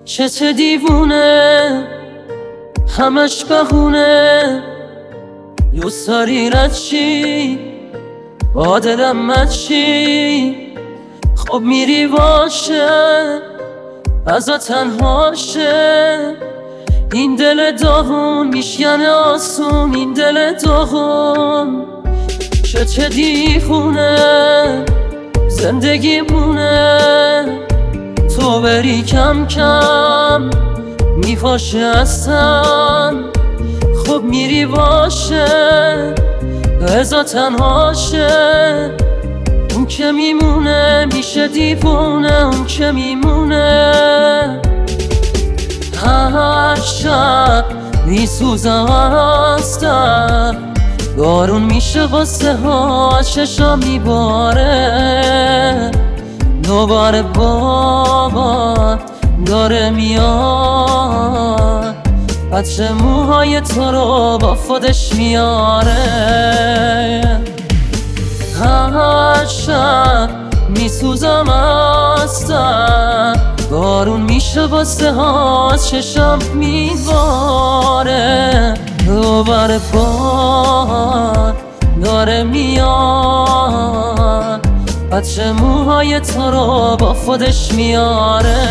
چه دیوونه همش بهونه یوساری رد چی با دلم مچی خب میری باشه ازا تنهاشه این دل داغون میشکنه آسون این دل داغون چه دیوونه زندگی مونه تو بری کم کم میفاشه اصلا خب میری باشه ازا تنهاشه اون که میمونه میشه دیوونه اون که میمونه هر شب میسوزم هستم دارون میشه واسه ها چشم میباره دوباره بابا داره میاد عطر موهای تو رو با خودش میاره هر شب میسوزم هستم بارون میشه واسه ها چشم میباره دوباره بار داره میاد عطر موهای تو رو با خودش میاره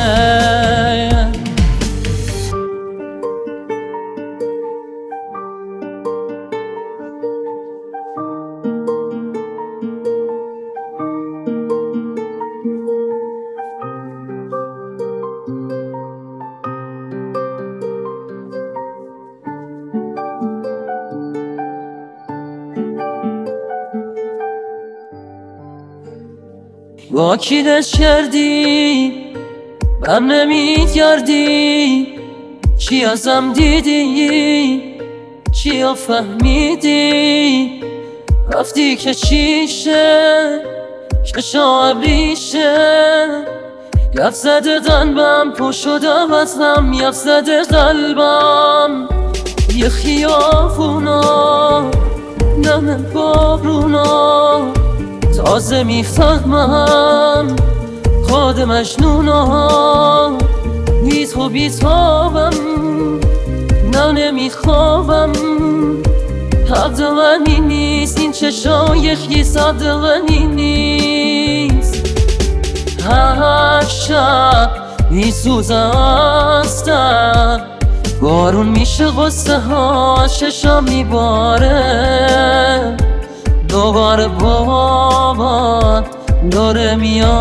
با کی دست کردی بم نمیگردی چی ازم دیدی چیا فهمیدی رفتی که چیشه چشا ابریشه یف زده قلبم پو شدم ازم یف زده قلبم یه خیابونا نم بارونا تازه میفهمم خود مجنونا بی تو بیتابم نه نمیخوابم حد غنی نیست این چشای خیصد غنی نیست هر شب میسوزم هستم بارون میشه غصه ها چشم میباره دوباره بابا داره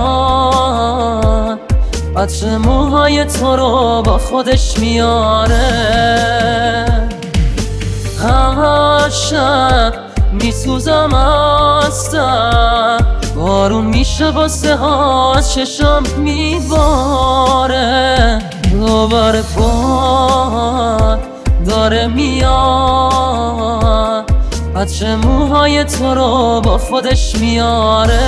میاد عطر موهای تو رو با خودش میاره هر شب میسوزم هستم بارون میشه واسه ها چشم میباره دوباره بار داره میاد عطر موهای تو رو با خودش میاره.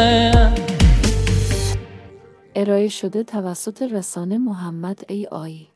ارائه شده توسط رسانه محمد AI